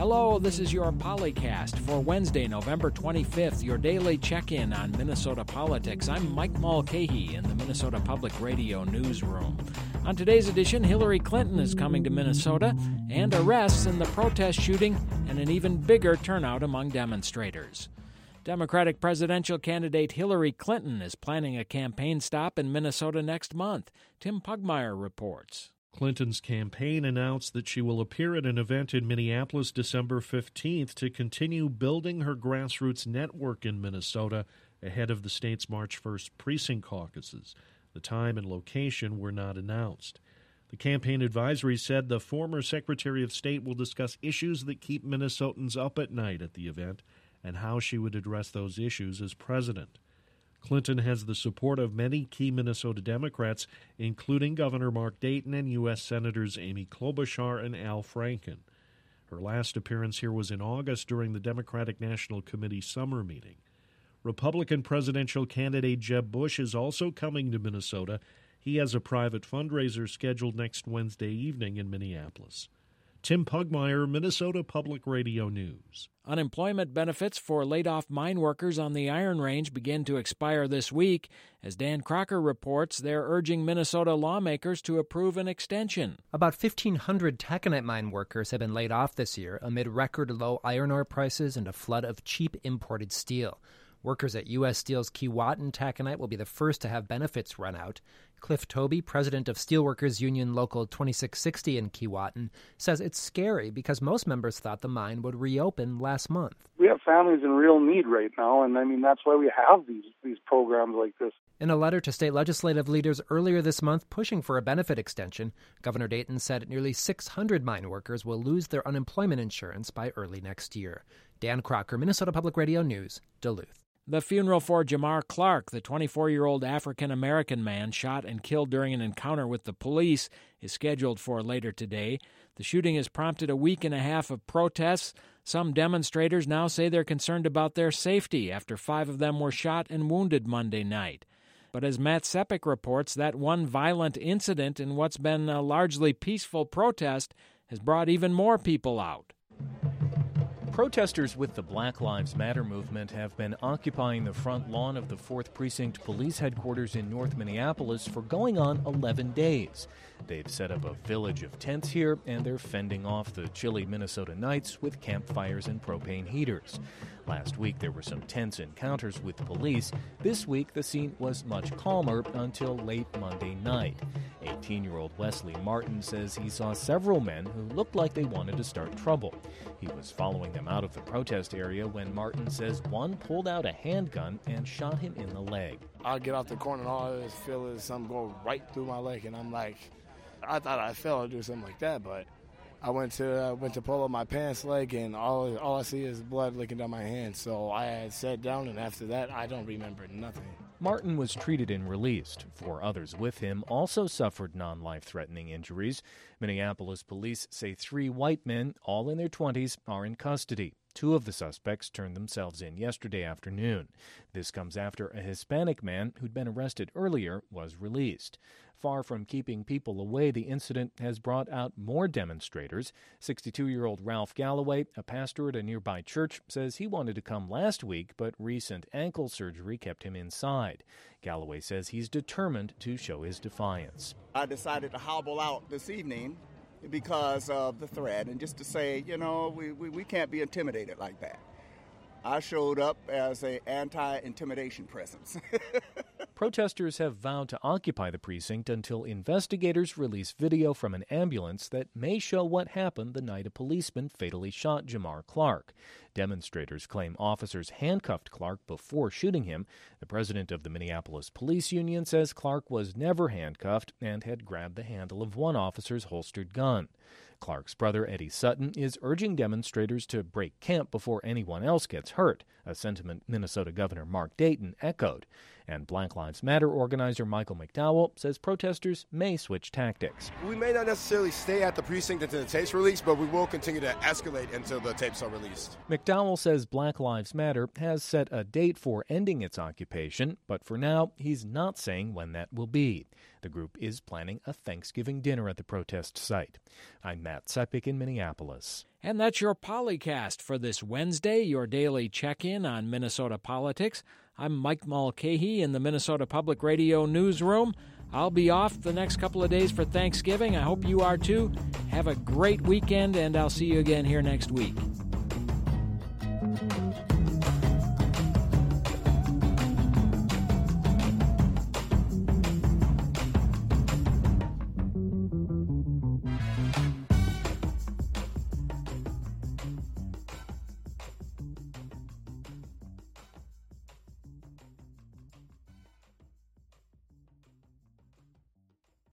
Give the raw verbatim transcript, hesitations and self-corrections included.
Hello, this is your Polycast for Wednesday, November twenty-fifth, your daily check-in on Minnesota politics. I'm Mike Mulcahy in the Minnesota Public Radio newsroom. On today's edition, Hillary Clinton is coming to Minnesota, and arrests in the protest shooting and an even bigger turnout among demonstrators. Democratic presidential candidate Hillary Clinton is planning a campaign stop in Minnesota next month. Tim Pugmire reports. Clinton's campaign announced that she will appear at an event in Minneapolis December fifteenth to continue building her grassroots network in Minnesota ahead of the state's March first precinct caucuses. The time and location were not announced. The campaign advisory said the former Secretary of State will discuss issues that keep Minnesotans up at night at the event and how she would address those issues as president. Clinton has the support of many key Minnesota Democrats, including Governor Mark Dayton and U S Senators Amy Klobuchar and Al Franken. Her last appearance here was in August during the Democratic National Committee summer meeting. Republican presidential candidate Jeb Bush is also coming to Minnesota. He has a private fundraiser scheduled next Wednesday evening in Minneapolis. Tim Pugmire, Minnesota Public Radio News. Unemployment benefits for laid-off mine workers on the Iron Range begin to expire this week. As Dan Crocker reports, they're urging Minnesota lawmakers to approve an extension. About fifteen hundred taconite mine workers have been laid off this year amid record low iron ore prices and a flood of cheap imported steel. Workers at U S Steel's Keewatin Taconite will be the first to have benefits run out. Cliff Toby, president of Steelworkers Union Local twenty-six sixty in Keewatin, says it's scary because most members thought the mine would reopen last month. We have families in real need right now, and I mean, that's why we have these, these programs like this. In a letter to state legislative leaders earlier this month pushing for a benefit extension, Governor Dayton said nearly six hundred mine workers will lose their unemployment insurance by early next year. Dan Crocker, Minnesota Public Radio News, Duluth. The funeral for Jamar Clark, the twenty-four-year-old African-American man shot and killed during an encounter with the police, is scheduled for later today. The shooting has prompted a week and a half of protests. Some demonstrators now say they're concerned about their safety after five of them were shot and wounded Monday night. But as Matt Sepik reports, that one violent incident in what's been a largely peaceful protest has brought even more people out. Protesters with the Black Lives Matter movement have been occupying the front lawn of the fourth Precinct Police Headquarters in North Minneapolis for going on eleven days. They've set up a village of tents here, and they're fending off the chilly Minnesota nights with campfires and propane heaters. Last week, there were some tense encounters with police. This week, the scene was much calmer until late Monday night. eighteen-year-old Wesley Martin says he saw several men who looked like they wanted to start trouble. He was following them out of the protest area when Martin says one pulled out a handgun and shot him in the leg. I get off the corner and all I just feel is something go right through my leg, and I'm like, I thought I fell or do something like that, but I went to uh, went to pull up my pants leg, and all all I see is blood licking down my hand. So I had sat down, and after that, I don't remember nothing. Martin was treated and released. Four others with him also suffered non-life-threatening injuries. Minneapolis police say three white men, all in their twenties, are in custody. Two of the suspects turned themselves in yesterday afternoon. This comes after a Hispanic man who'd been arrested earlier was released. Far from keeping people away, the incident has brought out more demonstrators. sixty-two-year-old Ralph Galloway, a pastor at a nearby church, says he wanted to come last week, but recent ankle surgery kept him inside. Galloway says he's determined to show his defiance. I decided to hobble out this evening because of the threat, and just to say, you know, we, we, we can't be intimidated like that. I showed up as an anti-intimidation presence. Protesters have vowed to occupy the precinct until investigators release video from an ambulance that may show what happened the night a policeman fatally shot Jamar Clark. Demonstrators claim officers handcuffed Clark before shooting him. The president of the Minneapolis Police Union says Clark was never handcuffed and had grabbed the handle of one officer's holstered gun. Clark's brother, Eddie Sutton, is urging demonstrators to break camp before anyone else gets hurt, a sentiment Minnesota Governor Mark Dayton echoed. And Black Lives Matter organizer Michael McDowell says protesters may switch tactics. We may not necessarily stay at the precinct until the tape's released, but we will continue to escalate until the tapes are released. McDowell says Black Lives Matter has set a date for ending its occupation, but for now, he's not saying when that will be. The group is planning a Thanksgiving dinner at the protest site. I'm Matt Sepik in Minneapolis. And that's your Polycast for this Wednesday, your daily check-in on Minnesota politics. I'm Mike Mulcahy in the Minnesota Public Radio newsroom. I'll be off the next couple of days for Thanksgiving. I hope you are too. Have a great weekend, and I'll see you again here next week.